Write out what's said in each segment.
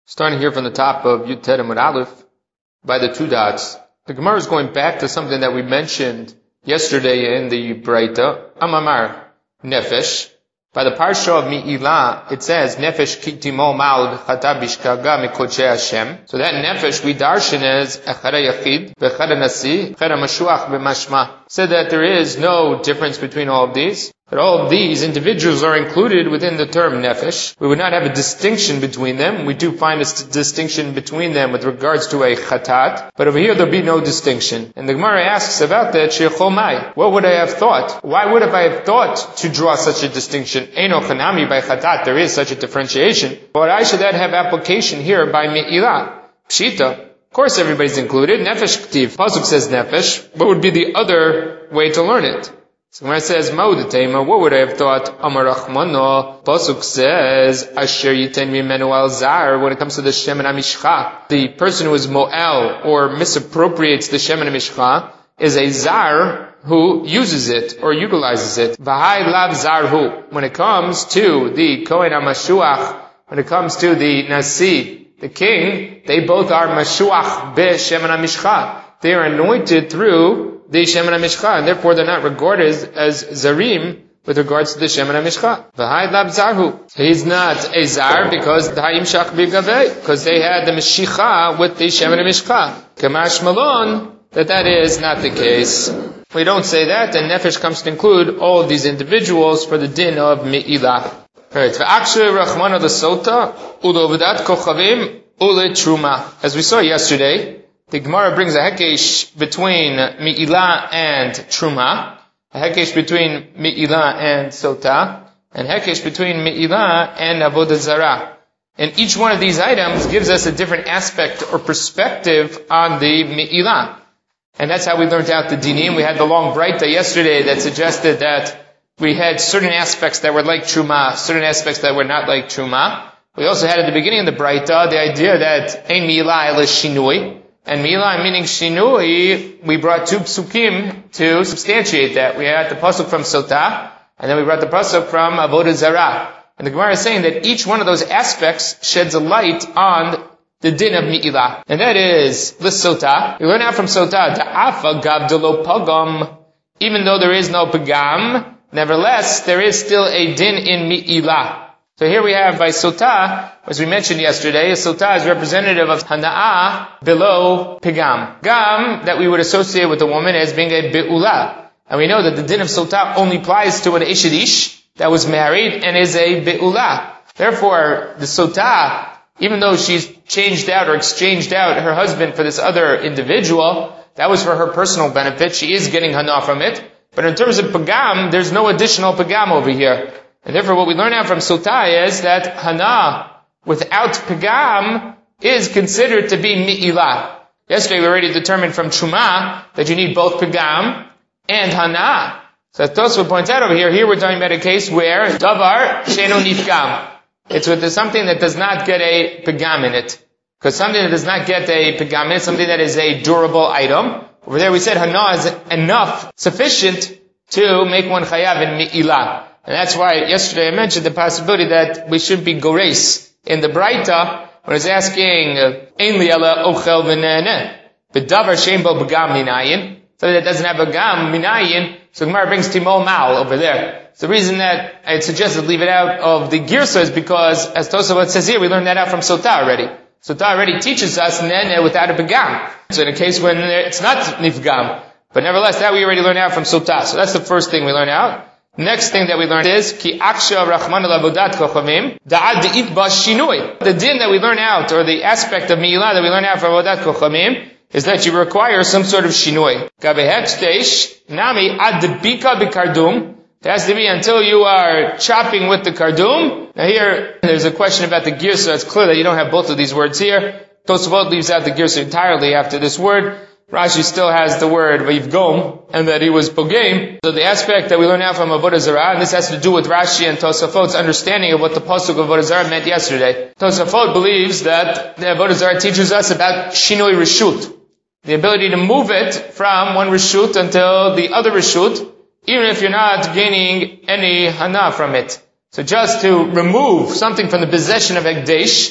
Starting here from the top of Yud Tet Amud Aleph, by the two dots, the Gemara is going back to something that we mentioned yesterday in the Braita, Amamar, Nefesh. By the Parsha of Mi'ilah, it says, Nefesh kitimo mal v'chata bishkaga mikodshei Hashem. So that Nefesh we darshan as Echad Yachid, v'Echad Nasi, Echad Mashuach v'Mashma. Said that there is no difference between all of these, that all of these individuals are included within the term Nefesh. We would not have a distinction between them. We do find a distinction between them with regards to a Chatat, but over here there'll be no distinction. And the Gemara asks about that, Sheikhol Mai, what would I have thought? Why would I have thought to draw such a distinction? Eino Chanami by Chatat, there is such a differentiation. But why should that have application here by Mi'ilah? Pshita. Of course everybody's included. Nefesh K'tiv. Pasuk says Nefesh. What would be the other way to learn it? So when it says Ma'udatema, what would I have thought? Amar Rachmano. Pasuk says Asher Yiten Mimenu Al Zar. When it comes to the Shemen HaMishcha, the person who is Mo'el or misappropriates the Shemen HaMishcha is a Zar who uses it or utilizes it. V'hai Lav Zarhu. When it comes to the Kohen HaMashuach, when it comes to the Nasi, the king, they both are Mashuach be Shemen HaMishcha. They are anointed through the Shemen HaMishcha, and therefore they're not regarded as Zarim with regards to the Shemen HaMishcha. V'hai Lab Zarhu. He's not a Zar because the Hayim Shach B'Gavei, because they had the Meshicha with the Shemen HaMishcha. Kamash Malon, that is not the case. We don't say that, and Nefesh comes to include all of these individuals for the din of Mi'ilah. Alright, V'akshu Rachmana the Sota, Ulovidat Kochavim, Ule Truma. As we saw yesterday, the Gemara brings a hekesh between Mi'ilah and Truma, a hekesh between Mi'ilah and Sota, and hekesh between Mi'ilah and Avodah Zarah. And each one of these items gives us a different aspect or perspective on the Mi'ilah. And that's how we learned out the dinim. We had the long Braita yesterday that suggested that we had certain aspects that were like Truma, certain aspects that were not like Truma. We also had at the beginning of the Braita the idea that Ein Mi'ilah Ela Shinui. And Mi'ilah meaning Shinui, we brought two psukim to substantiate that. We had the pasuk from Sota, and then we brought the pasuk from Avodah Zarah. And the Gemara is saying that each one of those aspects sheds a light on the din of Mi'ilah. And that is, the Sota. We learn out from Sota, Da'afa Gavdalo Pagam. Even though there is no Pagam, nevertheless, there is still a din in Mi'ilah. So here we have by Sota, as we mentioned yesterday, Sota is representative of Hana'ah below Pigam. Gam, that we would associate with a woman as being a Be'ulah. And we know that the din of Sota only applies to an Ishadish that was married and is a Be'ulah. Therefore, the Sota, even though she's changed out or exchanged out her husband for this other individual, that was for her personal benefit. She is getting Hana from it. But in terms of Pagam, there's no additional Pagam over here. And therefore what we learn out from Sota is that Hana without Pagam is considered to be Mi'ilah. Yesterday we already determined from Truma that you need both Pagam and Hana. So as Tosfot points out over here, we're talking about a case where Davar Sheno Nifgam. It's with something that does not get a Pagam in it. Because something that does not get a Pagam in it, something that is a durable item. Over there we said Hana is enough, sufficient to make one Chayav in Mi'ilah. And that's why yesterday I mentioned the possibility that we should be Gores in the Braita when it's asking Ein li ela ochel v'neneh b'davar shein bo b'gam minayin, something that doesn't have a gam minayin. So Gemara brings Timol Mal over there. So the reason that I suggested leave it out of the Girsa is because, as Tosafot says here, we learned that out from Sota already. Sota already teaches us neneh without a begam. So in a case when it's not nifgam, but nevertheless that we already learned out from Sota. So that's the first thing we learn out. Next thing that we learned is Ki Aksha Rachman Lavodat Kochavim Da'ad De'it Ba Shinui. The din that we learn out, or the aspect of Mi'ilah that we learn out from Avodat Kochavim, is that you require some sort of Shinui. Gabehekstesh Nami Ad Debika Bikardum. It has to be until you are chopping with the kardum. Now here, there's a question about the girsa, so it's clear that you don't have both of these words here. Tosafot leaves out the girsa entirely after this word. Rashi still has the word vayivgom, and that he was pogam. So the aspect that we learn out from Avodah Zarah, and this has to do with Rashi and Tosafot's understanding of what the pasuk of Avodah Zarah meant yesterday. Tosafot believes that the Avodah Zarah teaches us about shinoi reshut, the ability to move it from one reshut until the other reshut, even if you're not gaining any hana from it. So just to remove something from the possession of Ekdesh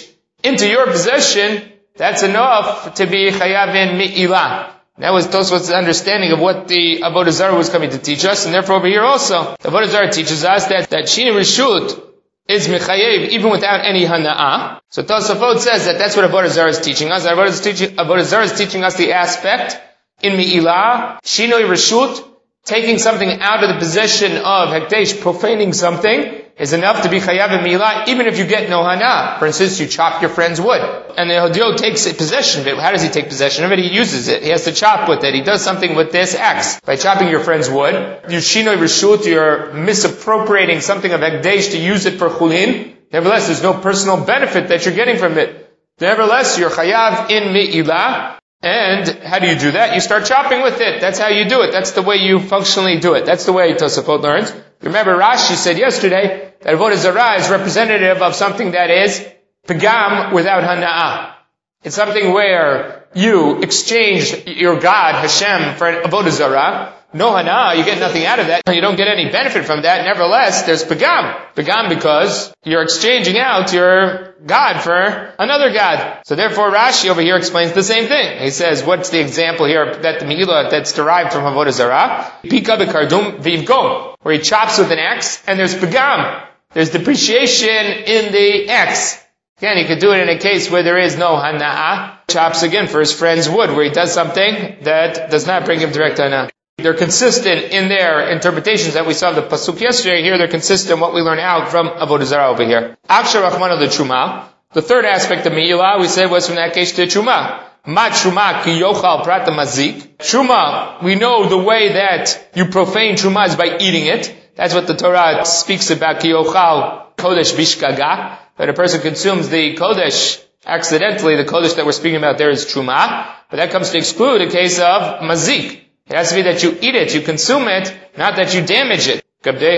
into your possession, that's enough to be chayav in mi'ilah. That was Tosfot's understanding of what the Avodah Zarah was coming to teach us, and therefore over here also, the Avodah Zarah teaches us that Shina Rishut is mechayev even without any hana'ah. So Tosafot says that that's what Avodah Zarah is teaching us. Avodah Zarah is teaching us the aspect in mi'ilah, Shinoi Rishut, taking something out of the possession of Hekdesh, profaning something, is enough to be chayav in mi'ilah, even if you get no hana. For instance, you chop your friend's wood, and the Hodyo takes possession of it. How does he take possession of it? He uses it. He has to chop with it. He does something with this X. By chopping your friend's wood, you shinoi reshut, you're misappropriating something of Hekdesh to use it for chulin. Nevertheless, there's no personal benefit that you're getting from it. Nevertheless, you're chayav in mi'ilah. And how do you do that? You start chopping with it. That's how you do it. That's the way you functionally do it. That's the way Tosafot learns. Remember, Rashi said yesterday that Avodah Zarah is representative of something that is pagam without hana'ah. It's something where you exchange your God, Hashem, for Avodah Zarah. No hana'ah, you get nothing out of that. You don't get any benefit from that. Nevertheless, there's pagam. Pagam because you're exchanging out your God for another God. So therefore Rashi over here explains the same thing. He says, what's the example here that the Megillah that's derived from Avodah Zarah? Pika b'kardum v'ivgom, where he chops with an axe, and there's pagam. There's depreciation in the axe. Again, he could do it in a case where there is no hana'ah. Chops again for his friend's wood, where he does something that does not bring him direct hana'ah. They're consistent in their interpretations that we saw the pasuk yesterday. Here they're consistent what we learn out from Avodah Zarah over here. Aksha Rachmana the Truma. The third aspect of Mi'ilah we said was from that case to Truma. Ma Truma ki yochal prata mazik. Truma, we know the way that you profane Truma is by eating it. That's what the Torah speaks about, ki yochal kodesh bishkaga. That a person consumes the kodesh accidentally. The kodesh that we're speaking about there is Truma. But that comes to exclude a case of mazik. It has to be that you eat it, you consume it, not that you damage it.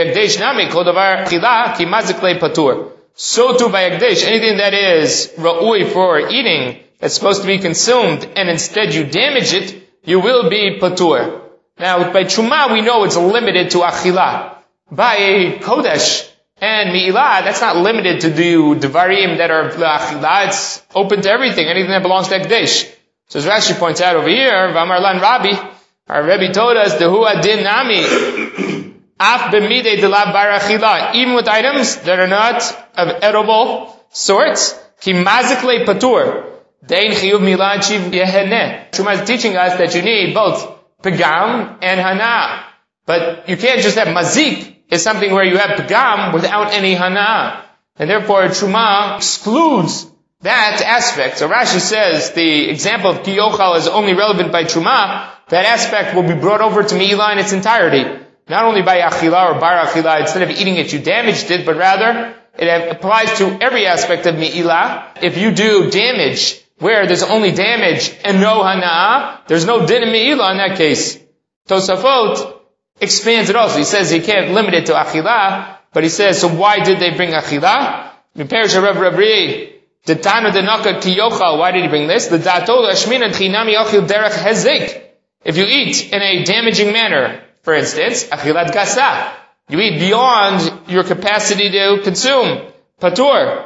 So too by Hekdesh, anything that is ra'ui for eating, that's supposed to be consumed, and instead you damage it, you will be patur. Now, by Truma, we know it's limited to Achilah. By Kodesh and Mi'ilah, that's not limited to the Devarim that are Achilah, it's open to everything, anything that belongs to Hekdesh. So as Rashi points out over here, V'amar lan Rabbi, our Rebbe told us, Dehu adin nami, af b'midei delav barachila, even with items that are not of edible sorts, ki mazik le patur, dein chiyuv milah chiv yeheneh. Shuma is teaching us that you need both pagam and hana. But you can't just have mazik, it's something where you have pagam without any hana. And therefore, Truma excludes that aspect. So Rashi says the example of ki yochal is only relevant by Truma. That aspect will be brought over to Mi'ilah in its entirety. Not only by Achilah or Bar Achilah, instead of eating it you damaged it, but rather it applies to every aspect of Mi'ilah. If you do damage where there's only damage and no hana'ah, there's no din in Mi'ilah in that case. Tosafot expands it also. He says he can't limit it to Achilah, but he says, so why did they bring Achilah? In Perish Rav Rabri, the Tana de Naka ki yochal, why did he bring this? The Datol Ashmin and Chinami Ochil Derech Hezik. If you eat in a damaging manner, for instance, achilat gasa, you eat beyond your capacity to consume, patur,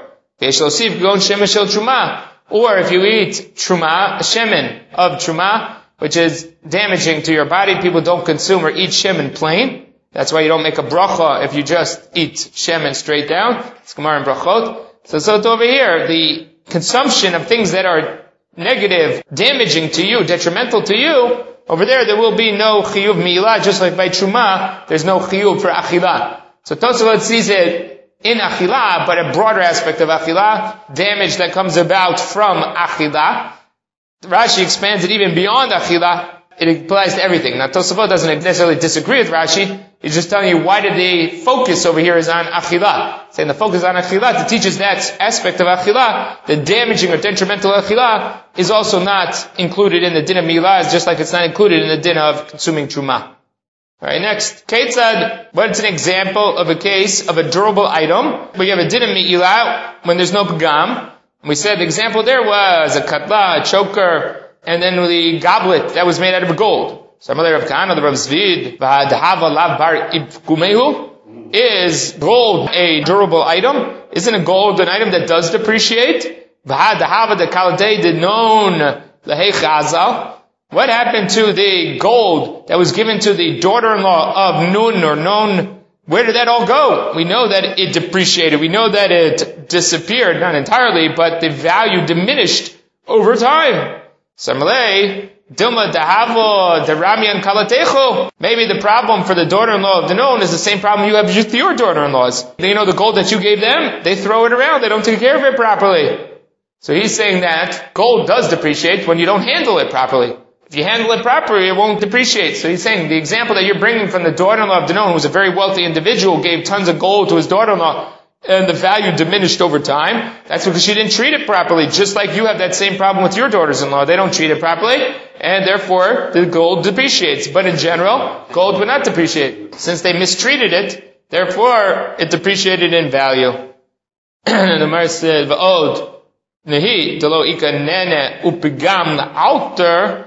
or if you eat truma, a shemen of truma, which is damaging to your body, people don't consume or eat shemen plain. That's why you don't make a bracha if you just eat shemen straight down. It's Gemara and brachot. So over here, the consumption of things that are negative, damaging to you, detrimental to you, over there will be no chiyuv mi'ilah, just like by Truma, there's no chiyuv for Achilah. So Tosafot sees it in Achilah, but a broader aspect of Achilah, damage that comes about from Achilah. Rashi expands it even beyond Achilah. It applies to everything. Now Tosafot doesn't necessarily disagree with Rashi. He's just telling you why did the focus over here is on Achilah. Saying the focus on Achilah to teach us that aspect of Achilah, the damaging or detrimental Achilah, is also not included in the din of Mi'ilah, just like it's not included in the din of consuming Truma. Alright, next. Ketzad, what's an example of a case of a durable item, where you have a din of Mi'ilah when there's no pagam. We said the example there was a katla, a choker, and then the goblet that was made out of gold. So Rav Kahana, the Rav Zvid, v'hadhava lav bar ibkumehu, is gold a durable item? Isn't a gold an item that does depreciate? What happened to the gold that was given to the daughter-in-law of Nun or Non? Where did that all go? We know that it depreciated. We know that it disappeared, not entirely, but the value diminished over time. Maybe the problem for the daughter-in-law of the Nun is the same problem you have with your daughter-in-laws. The gold that you gave them, they throw it around. They don't take care of it properly. So he's saying that gold does depreciate when you don't handle it properly. If you handle it properly, it won't depreciate. So he's saying the example that you're bringing from the daughter-in-law of Danon, who was a very wealthy individual, gave tons of gold to his daughter-in-law, and the value diminished over time. That's because she didn't treat it properly. Just like you have that same problem with your daughters-in-law. They don't treat it properly, and therefore the gold depreciates. But in general, gold would not depreciate. Since they mistreated it, therefore it depreciated in value. And the Gemara said, "V'od nehi delo ika nene upigam alter."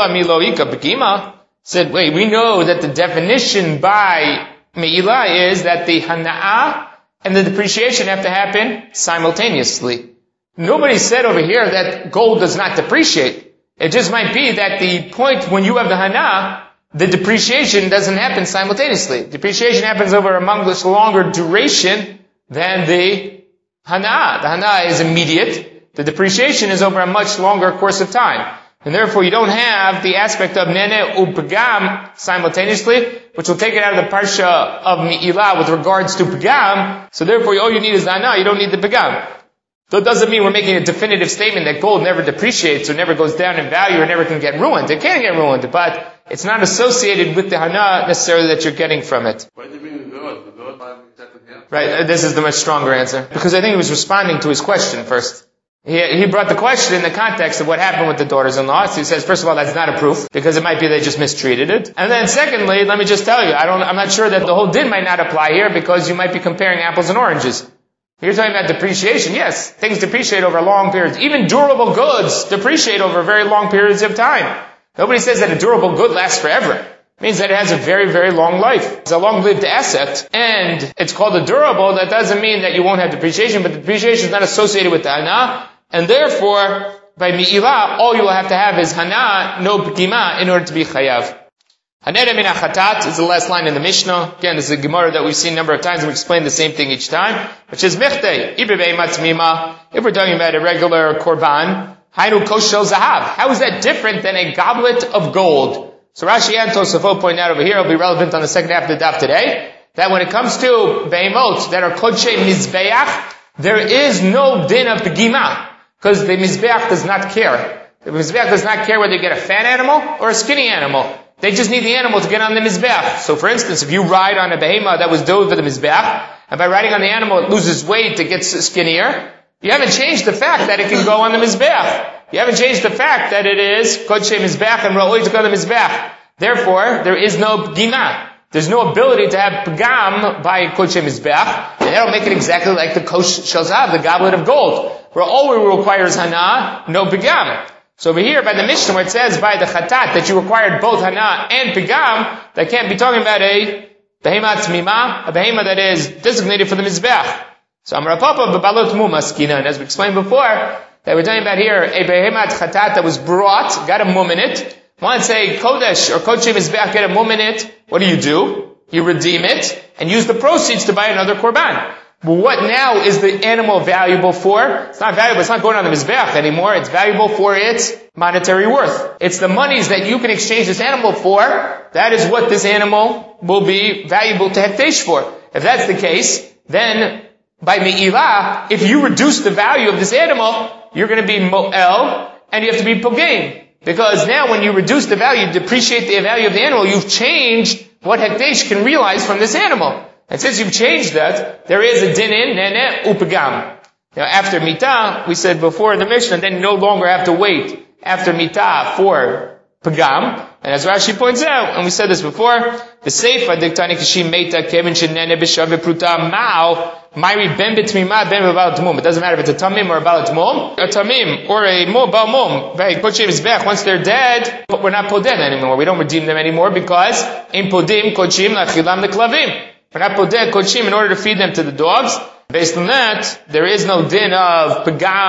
Said, wait, we know that the definition by Me'ilah is that the hana'ah and the depreciation have to happen simultaneously. Nobody said over here that gold does not depreciate. It just might be that the point when you have the hana'ah, the depreciation doesn't happen simultaneously. Depreciation happens over a much longer duration than the hana'ah. The hana'ah is immediate. The depreciation is over a much longer course of time. And therefore you don't have the aspect of nene upagam simultaneously, which will take it out of the parsha of Me'ilah with regards to pagam. So therefore all you need is nana, you don't need the pagam. That doesn't mean we're making a definitive statement that gold never depreciates or never goes down in value or never can get ruined. It can get ruined, but it's not associated with the hana necessarily that you're getting from it. Why do you bring the gold? The gold Right, this is the much stronger answer. Because I think he was responding to his question first. He brought the question in the context of what happened with the daughters-in-law. So he says, first of all, that's not a proof, because it might be they just mistreated it. And then secondly, let me just tell you, I'm not sure that the whole din might not apply here, because you might be comparing apples and oranges. You're talking about depreciation. Yes, things depreciate over long periods. Even durable goods depreciate over very long periods of time. Nobody says that a durable good lasts forever. It means that it has a very, very long life. It's a long-lived asset, and it's called a durable. That doesn't mean that you won't have depreciation, but the depreciation is not associated with the hana. And therefore, by Me'ilah, all you will have to have is Hana, no P'gima, in order to be Chayav. Hanera min ha-chatat is the last line in the Mishnah. Again, this is a Gemara that we've seen a number of times, and we explain the same thing each time, which is Mechtei, Ibebei Matzmima. If we're talking about a regular Korban, Hainu Koshel Zahav. How is that different than a goblet of gold? So Rashi and Tosafot point out over here, it'll be relevant on the second half of the daf today, that when it comes to Beimot that are Kodshe Mizbeach, there is no din of P'gima. Because the Mizbeach does not care. The Mizbeach does not care whether you get a fat animal or a skinny animal. They just need the animal to get on the Mizbeach. So for instance, if you ride on a behemah that was dove for the Mizbeach, and by riding on the animal it loses weight, it gets skinnier, you haven't changed the fact that it can go on the Mizbeach. You haven't changed the fact that it is Kodshe Mizbeach and Ra'oi to go on the Mizbeach. Therefore, there is no P'gima. There's no ability to have P'gam by Kodshe Mizbeach, and that'll make it exactly like the Kosh Shel Zahav, the goblet of gold, where all we require is Hana, no P'gam. So over here by the Mishnah where it says by the Chatat that you required both Hana and P'gam, that can't be talking about a Behemah Tzmima, a Behemah that is designated for the Mizbeach. So Amar Papa B'balot Muma Skina, and as we explained before, that we're talking about here a Behemah Chatat that was brought, got a mum in it. Once a Kodesh or Kodshe Mizbeach get a mum in it, what do? You redeem it and use the proceeds to buy another Korban. But what now is the animal valuable for? It's not valuable, it's not going on the Mizbeach anymore, it's valuable for its monetary worth. It's the monies that you can exchange this animal for, that is what this animal will be valuable to Hekdesh for. If that's the case, then by Me'ilah, if you reduce the value of this animal, you're going to be Mo'el, and you have to be Pogim. Because now when you reduce the value, depreciate the value of the animal, you've changed what Hekdesh can realize from this animal. And since you've changed that, there is a din in nene upagam. Now after mitah, we said before in the Mishnah, then you no longer have to wait after mitah for pagam. And as Rashi points out, and we said this before, the seifa diktani kishim meita kevin shenene b'shaveh pruta ma'al Myri ben betmima ben b'bal t'mum. It doesn't matter if it's a tamim or a bal t'mum. A tamim or a bal mum. Once they're dead, but we're not poded anymore. We don't redeem them anymore because in podim kochim lachilam leklavim. We're not poded kochim in order to feed them to the dogs. Based on that, there is no din of pagam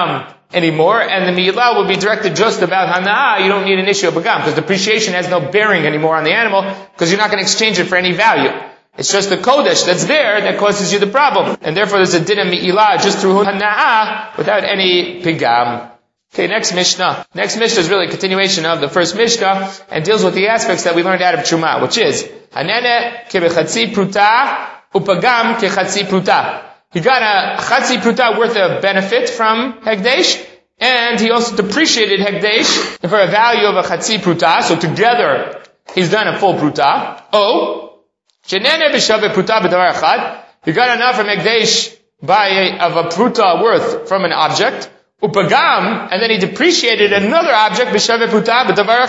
anymore, and the mi'ilah will be directed just about hana'ah. You don't need an issue of pagam, because depreciation has no bearing anymore on the animal, because you're not going to exchange it for any value. It's just the kodesh that's there that causes you the problem. And therefore there's a din of mi'ilah just through hana'ah without any pagam. Okay, next Mishnah. Next Mishnah is really a continuation of the first Mishnah and deals with the aspects that we learned out of Truma, which is hanene kebechatzi pruta upagam kechatzi pruta. He got a chatzi pruta worth of benefit from Hekdesh, and he also depreciated Hekdesh for a value of a chatzi pruta, so together he's done a full pruta. Shenene b'shaveh pruta b'davar echad. He got enough from Hekdesh of a pruta worth from an object, upagam, and then he depreciated another object b'shaveh pruta b'davar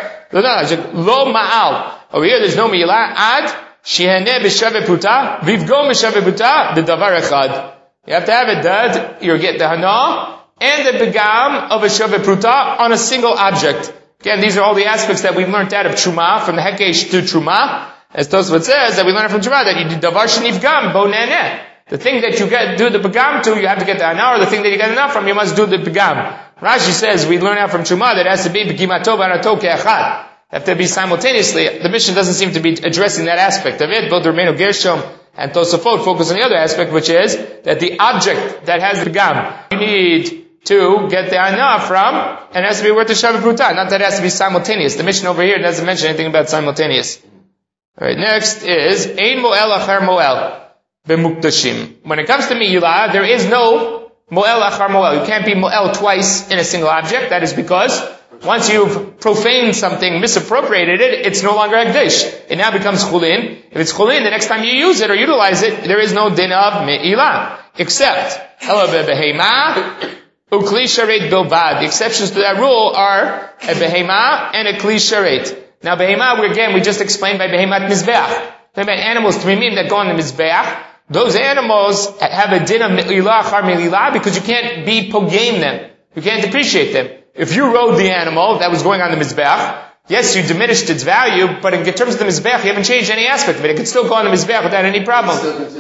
acher. Lo ma'al. Over here there's no mi'ilah. Ad Shehane b'shaveh pruta, vivgo b'shaveh pruta, b'davar echad. You have to have it that you get the hana and the begam of a shaveh pruta on a single object. Again, these are all the aspects that we've learned out of Truma, from the Hekesh to Truma. As Tosfot says, that we learn from Truma, that you do davar shenifgam, bo nene. The thing that you do the begam to, you have to get the hana, or the thing that you get enough from, you must do the begam. Rashi says, we learn out from Truma that it has to be begimato b'anato ke'echad. Have to be simultaneously. The mission doesn't seem to be addressing that aspect of it. Both Rabbeinu Gershom and Tosafot focus on the other aspect, which is that the object that has the gam, you need to get the ana from, and it has to be worth the shaveh pruta. Not that it has to be simultaneous. The mission over here doesn't mention anything about simultaneous. Alright, next is ein moel achar moel b'muktashim. When it comes to mi'ilah, there is no moel achar moel. You can't be moel twice in a single object. That is because once you've profaned something, misappropriated it, it's no longer Hekdesh. It now becomes chulin. If it's chulin, the next time you use it or utilize it, there is no din of me'ilah. Except, ela behema, ukli sharet bilvad. The exceptions to that rule are a behema and a kli sharet. Now behema, we just explained by behemat mizbeach. About animals, trimim that go on the mizbeach. Those animals have a din of me'ilah, achar me'ilah, because you can't be pogame them. You can't depreciate them. If you rode the animal that was going on the mizbeach, yes, you diminished its value, but in terms of the mizbeach, you haven't changed any aspect of it. It could still go on the mizbeach without any problem.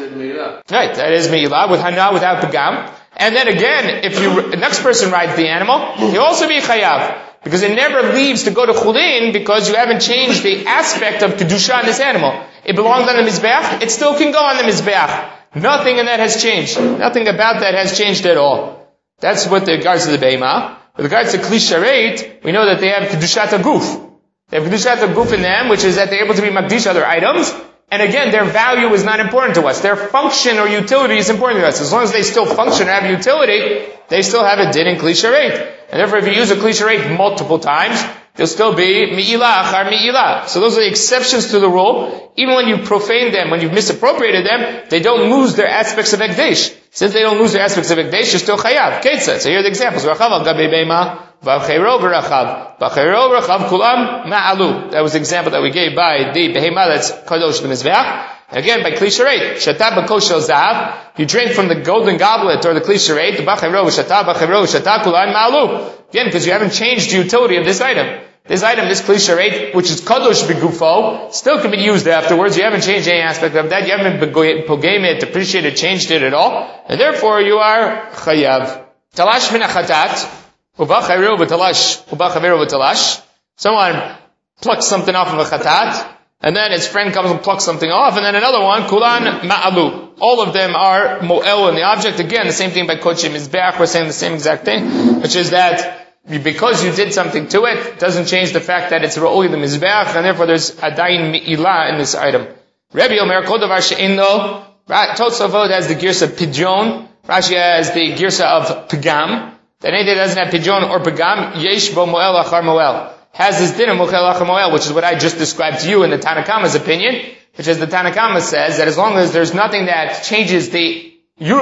Right, that is me'ilah, with hana, without pagam. And then again, if the next person rides the animal, he'll also be chayav. Because it never leaves to go to chulin, because you haven't changed the aspect of kedusha in this animal. It belongs on the mizbeach, it still can go on the mizbeach. Nothing in that has changed. Nothing about that has changed at all. That's what the regards to the behema. With regards to kli sharet, we know that they have kedushat aguf. They have kedushat aguf in them, which is that they're able to be magdish other items. And again, their value is not important to us. Their function or utility is important to us. As long as they still function and have utility, they still have a din in kli sharet. And therefore, if you use a kli sharet multiple times, they'll still be mi'ilah achar mi'ilah. So those are the exceptions to the rule. Even when you profane them, when you've misappropriated them, they don't lose their aspects of Hekdesh. Since they don't lose their aspects of Hekdesh, you're still chayav. Ketzah. So here are the examples. Rachav al gabe beima, v'achero v'rachav. V'achero v'rachav kulam ma'alu. That was the example that we gave by the behema that's kadosh b'mizbeach. Again, by kli sharet. Shata b'koshel zav. You drink from the golden goblet or the kli sharet. V'achero v'shata kulam ma'alu. Again, because you haven't changed the utility of this item. This item, this kli sharet, which is kadosh b'gufo, still can be used afterwards. You haven't changed any aspect of that. You haven't pogame it, depreciated, changed it at all. And therefore, you are chayav. Talash min achatat, uba chayru v'talash, uba chaveru v'talash. Someone plucks something off of a chatat, and then his friend comes and plucks something off, and then another one, kulan ma'alu. All of them are mo'el in the object. Again, the same thing by kochim mizbeach. We're saying the same exact thing, which is that because you did something to it, doesn't change the fact that it's ra'oi the mizbeach, and therefore there's adayin mi'ilah in this item. Rabbi Omer, kol davar she'en lo, Tosafot has the girsa pidyon, Rashi has the girsa of pagam, that anything that doesn't have pidyon or pagam, yesh bo moel achar moel, has this din of moel achar moel, which is what I just described to you in the Tanakama's opinion, which is the Tanakama says that as long as there's nothing that changes the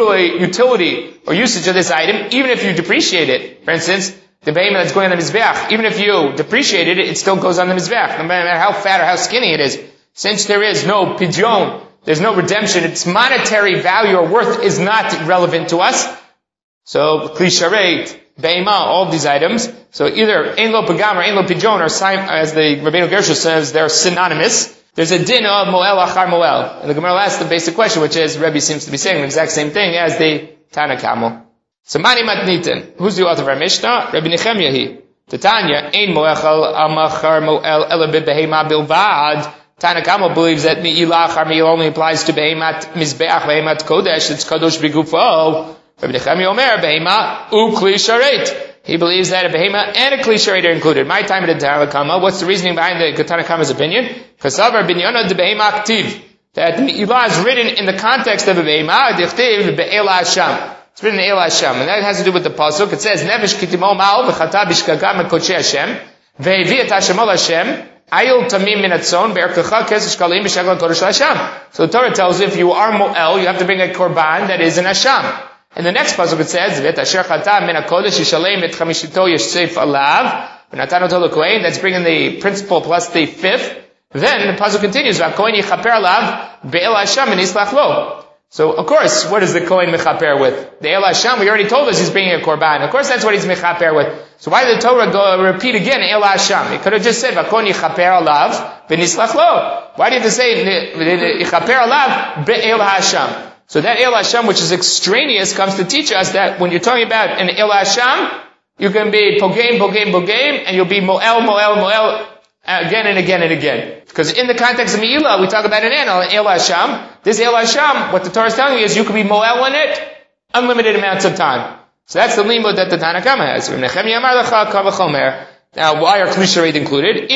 utility or usage of this item, even if you depreciate it, for instance, the behemoth that's going on the mizbeach, even if you depreciated it, it still goes on the mizbeach, no matter how fat or how skinny it is. Since there is no pidyon, there's no redemption, its monetary value or worth is not relevant to us. So, kli sharet, be'ema, all of these items. So either ein lo pagam or ein lo pidyon, or as the Rabbeinu Gershom says, they're synonymous. There's a din of moel achar moel. And the Gemara asks the basic question, which is, Rebbe seems to be saying the exact same thing as the Tanakama. Samani matnitin. Who's the author of our Mishnah? Rabbi Nechemia. Tanya, ein moechel amachar moel ela b'behema bilvad. Tana Kama believes that mi'ilah achar mi'ilah only applies to behemat mizbeach, behemat kodesh. It's kadosh b'gufo. Rabbi Nechemia Omer, behema ukli sharet. He believes that a behema and a kli sharet are included. My time at the Tana Kama. What's the reasoning behind the Tana Kama's opinion? Kasavar binyana de behema aktiv. That mi'ilah is written in the context of a behema. Dichtiv be'ela Hashem. It's written in El Hashem, and that has to do with the pasuk. It says, "Nefesh kitimo mal v'chata b'shkaga mekodshe Hashem ve'evi et Hashem al Hashem ayil tamim min atzon be'erkecha kesesh kalim b'shagla kodesh Hashem." So the Torah tells you if you are mo'el, you have to bring a korban that is in Hashem. And the next pasuk it says, "V'et asher chata min hakodesh yishalem et chamishito yeshseif alav v'natano to l'kohen." That's bringing the principle plus the fifth. Then the pasuk continues, "V'kohen yichaper alav be'el Hashem and yislach lo." So, of course, what is the Kohen mechaper with? The El Hashem, we already told us he's bringing a korban. Of course, that's what he's mechaper with. So why did the Torah go repeat again El Hashem? It could have just said, "V'kohen yichaper alav v'nislach lo." Why do you have to say yichaper alav be'el Hashem? So that El Hashem, which is extraneous, comes to teach us that when you're talking about an El Hashem, you can be pogem, and you'll be mo'el, again and again and again. Because in the context of Me'ilah, we talk about an El Hashem. This El Hashem, what the Torah is telling you is you can be Mo'el on it unlimited amounts of time. So that's the limud that the Tana Kama has. Now, why are Kli Sharet included?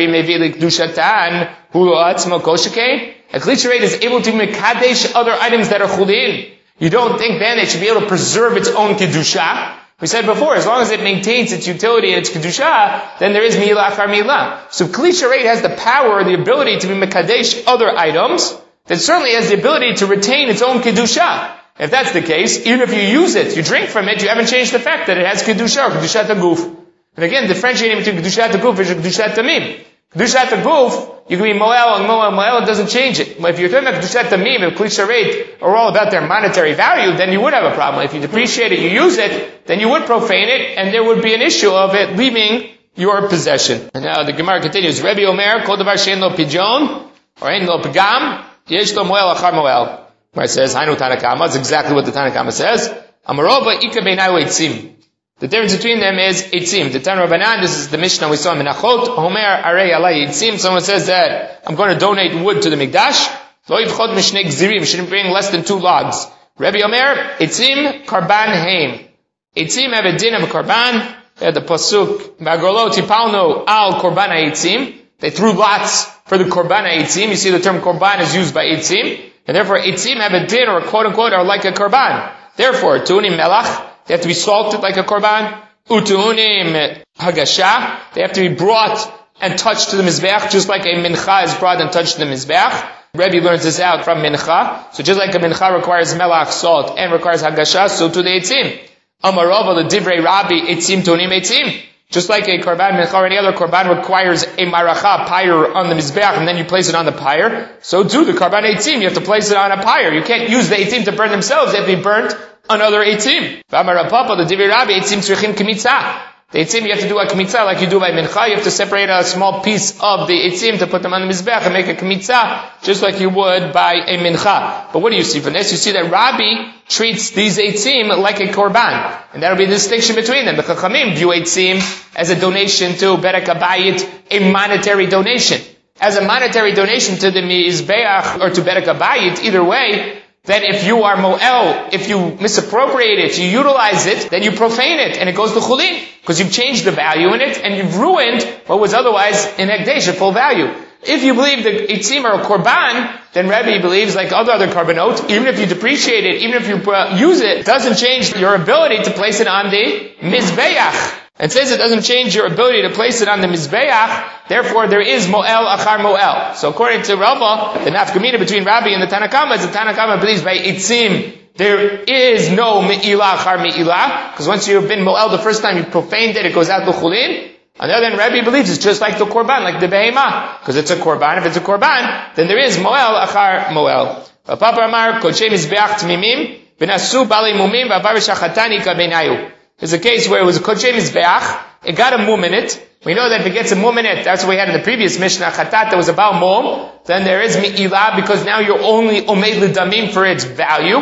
A Kli Sharet is able to mekadesh other items that are chulin. You don't think then it should be able to preserve its own kedusha? We said before, as long as it maintains its utility and its kedusha, then there is mi'ilah achar mi'ilah. So Kli Sharet has the power or the ability to be mekadesh other items, that certainly has the ability to retain its own kedusha. If that's the case, even if you use it, you drink from it, you haven't changed the fact that it has kedusha or kedushat haguf. And again, differentiating between kedushat haguf and kedushat tamim. Kedushat haguf, you can be moel, it doesn't change it. But if you're talking about kedushat tamim and Kli Sharet are all about their monetary value, then you would have a problem. If you depreciate it, you use it, then you would profane it, and there would be an issue of it leaving your possession. And now the Gemara continues, Rebbe Omer, kol davar she'en lo pidyon, or ein lo pigam, yesh lo moel achar moel. Where it says, Hainu Tana Kama, it's exactly what the Tana Kama says. Amarova ika beinai eitzim. The difference between them is eitzim. The Tana Rabbanan, this is the Mishnah we saw in Menachot, Homer arei alai eitzim. Someone says that I'm going to donate wood to the Mikdash. Lo yivchot mishnei gzirim, shouldn't bring less than 2 logs. Rebbe Omer, eitzim karban heim. Eitzim have a din of a karban. They had the pasuk, V'agorlo tipalno al korban eitzim. They threw lots for the korban eitzim. You see the term korban is used by eitzim. And therefore, eitzim have a din, or quote unquote, are like a korban. Therefore, tu'unim melach, they have to be salted like a korban. Utu'unim hagasha, they have to be brought and touched to the mizbeach, just like a mincha is brought and touched to the mizbeach. Rebbe learns this out from mincha. So just like a mincha requires melach, salt, and requires hagasha, so to the eitzim. Amarava, the divrei rabbi, eitzim tu'unim eitzim. Just like a korban mincha or any other korban requires a maracha, pyre on the mizbeach, and then you place it on the pyre, so too the korban eitzim, you have to place it on a pyre. You can't use the eitzim to burn themselves, they have to be burnt on other eitzim. V'amarapapa, the divrei rabbi, eitzim tzrichin kmitza. The eitzim you have to do a kmitza like you do by mincha, you have to separate a small piece of the eitzim to put them on the mizbeach and make a kmitza, just like you would by a mincha. But what do you see from this? You see that Rabbi treats these eitzim like a korban. And that'll be the distinction between them. The Chachamim view eitzim as a donation to Berek HaBayit, a monetary donation. As a monetary donation to the Mizbeach or to Berek HaBayit, either way, then if you are mo'el, if you misappropriate it, you utilize it, then you profane it, and it goes to chulin, because you've changed the value in it, and you've ruined what was otherwise in Hekdesh, a full value. If you believe the eitzim are a korban, then Rebbe believes, like other korbanot, even if you depreciate it, even if you use it, it doesn't change your ability to place it on the mizbeach. It says it doesn't change your ability to place it on the mizbeach, therefore there is mo'el achar mo'el. So according to Rava, the nafkamina between Rabbi and the Tana Kama is the Tana Kama believes by eitzim there is no me'ilah achar me'ilah, because once you've been mo'el the first time, you profaned it, it goes out to chulin. On the other hand, Rabbi believes it's just like the korban, like the behemah, because it's a korban. If it's a korban, then there is mo'el achar mo'el. Papa Amar, kodshe mizbeach tmimim, v'nasu bali mumim, v'avar shachatani ka beinayu. There's a case where it was a kodshe mizbeach, it got a mum in it. We know that if it gets a mum in it, that's what we had in the previous Mishnah, chatat that was about mum, then there is mi'ilah, because now you're only omeid l'damim for its value.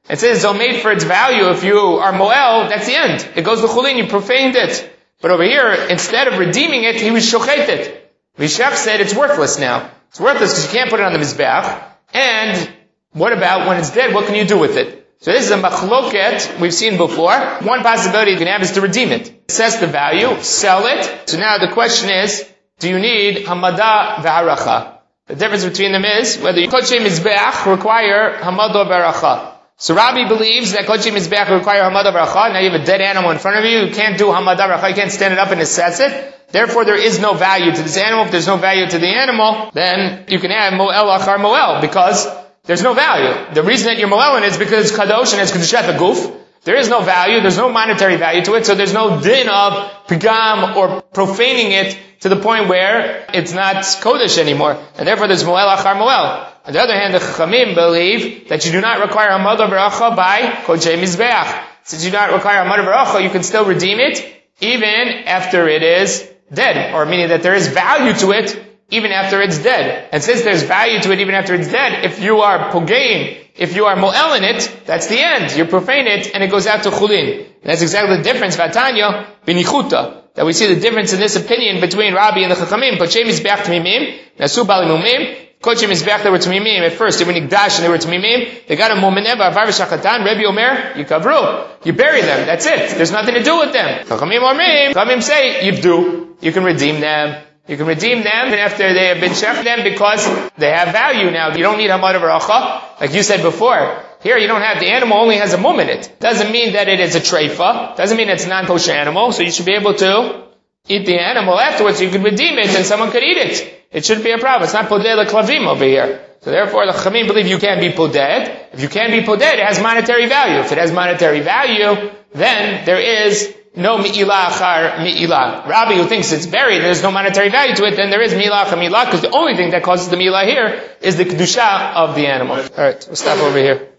It says it's all made for its value. If you are moel, that's the end. It goes to chulin, you profaned it. But over here, instead of redeeming it, he was shochetet. Rishach said it's worthless now. It's worthless because you can't put it on the mizbeach. And what about when it's dead? What can you do with it? So this is a machloket we've seen before. One possibility you can have is to redeem it. Assess the value, sell it. So now the question is, do you need hamada v'haracha? The difference between them is whether kodshei mizbeach require hamada v'haracha. So Rabbi believes that kodshei mizbeach require hamada v'haracha. Now you have a dead animal in front of you. You can't do hamada v'haracha. You can't stand it up and assess it. Therefore, there is no value to this animal. If there's no value to the animal, then you can have moel achar moel, because there's no value. The reason that you're moelin is because it's kadosh and it's kedushat aguf. There is no value. There's no monetary value to it. So there's no din of pigam or profaning it to the point where it's not kodesh anymore. And therefore, there's moel achar moel. On the other hand, the Chachamim believe that you do not require hamada v'racha by kodshei mizbeach. Since you do not require hamada v'racha, you can still redeem it even after it is dead, or meaning that there is value to it even after it's dead. And since there's value to it even after it's dead, if you are pogein, if you are mo'el in it, that's the end. You profane it, and it goes out to chulin. And that's exactly the difference, Vatanya, binichuta, that we see the difference in this opinion between Rabbi and the Chachamim. Kodshei mizbeach t'mimim, nasu balimumim. Kodshei mizbeach, they were t'mimim. At first, they were nigdash, and they were t'mimim. They got a momeneh, ba'avar v'shachatan, Rebbe Omer, yikavru. You bury them, that's it. There's nothing to do with them. Chachamim omrim, Chachamim say, yivdu. You can redeem them. You can redeem them even after they have been shech them because they have value now. You don't need hamada v'racha. Like you said before. Here you don't have, the animal only has a mum in it. Doesn't mean that it is a treifa. Doesn't mean it's a non-kosher animal. So you should be able to eat the animal afterwards. So you can redeem it and someone could eat it. It shouldn't be a problem. It's not poded l'klavim over here. So therefore the Chachamim believe you can be poded. If you can be poded, it has monetary value. If it has monetary value, then there is no mi'ilah achar mi'ilah. Rabbi, who thinks it's buried, there's no monetary value to it, then there is mi'ilah achar mi'ilah, because the only thing that causes the mi'ilah here is the kedusha of the animal. Alright, we'll stop over here.